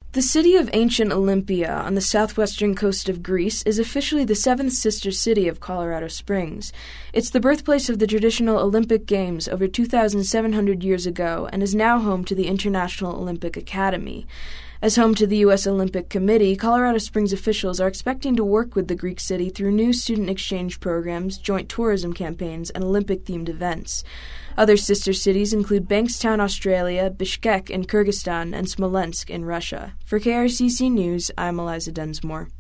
The city of ancient Olympia on the southwestern coast of Greece is officially the seventh sister city of Colorado Springs. It's the birthplace of the traditional Olympic Games over 2,700 years ago and is now home to the International Olympic Academy. As home to the U.S. Olympic Committee, Colorado Springs officials are expecting to work with the Greek city through new student exchange programs, joint tourism campaigns, and Olympic-themed events. Other sister cities include Bankstown, Australia, Bishkek in Kyrgyzstan, and Smolensk in Russia. For KRCC News, I'm Eliza Densmore.